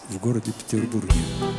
в городе Петербурге.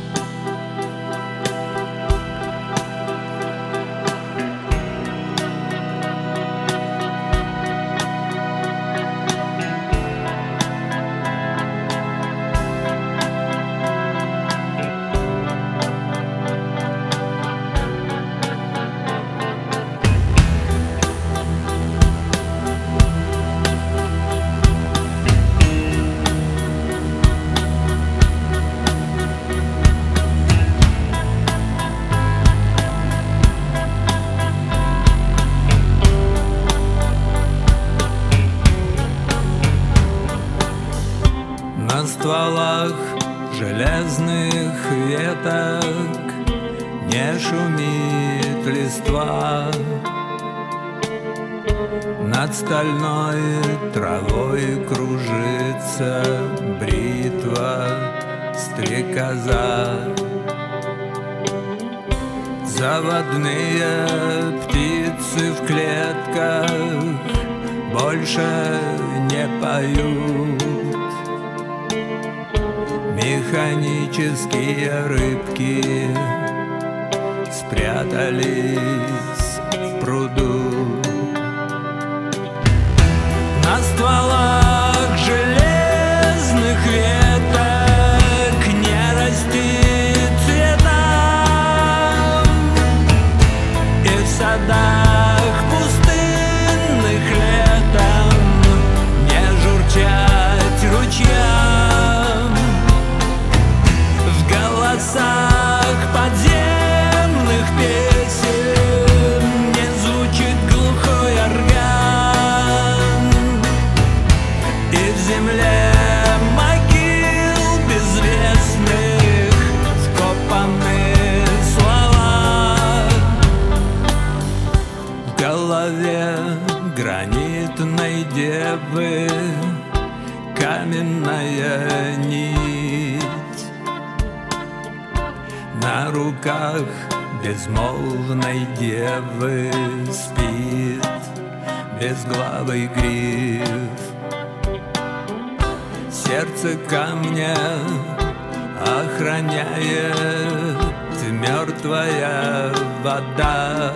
На стволах железных веток не шумит листва, над стальной травой кружится бритва стрекоза. Заводные птицы в клетках больше не поют. Механические рыбки спрятались в пруду. На стволах железных веток не растит цветам, и в садах пустынных летом не журчать ручьям. В голосах подземных песен не звучит глухой орган, и в земле могил безвестных вкопаны слова. В голове гранитной девы каменная нить, на руках безмолвной девы спит безглавый гриф. Сердце камня охраняет мертвая вода.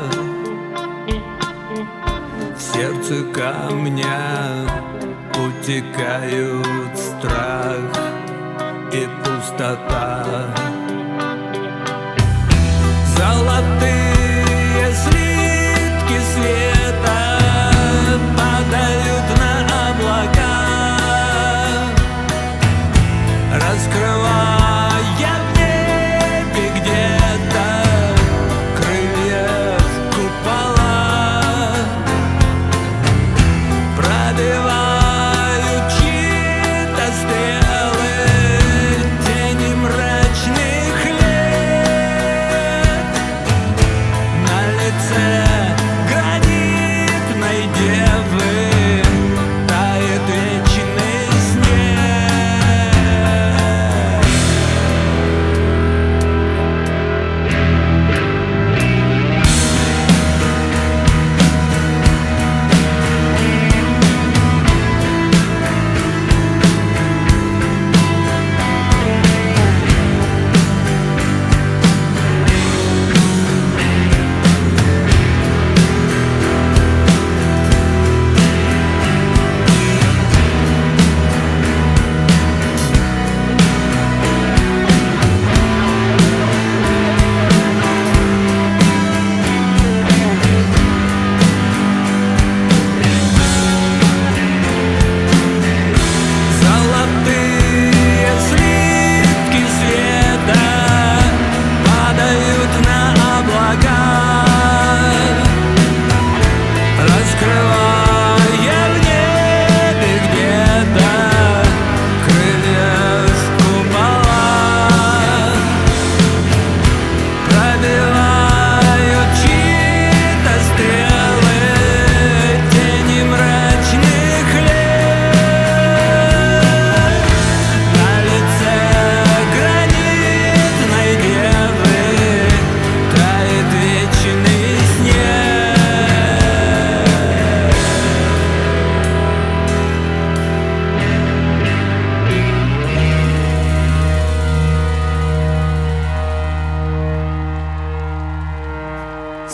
В сердце камня утекают страх и пустота. Золотые слитки света падают на облака, раскрывая в небе где-то крылья купола. Пробивают чьи-то стрелы тени мрачных лет,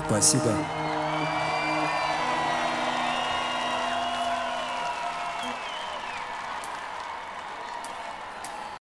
Спасибо.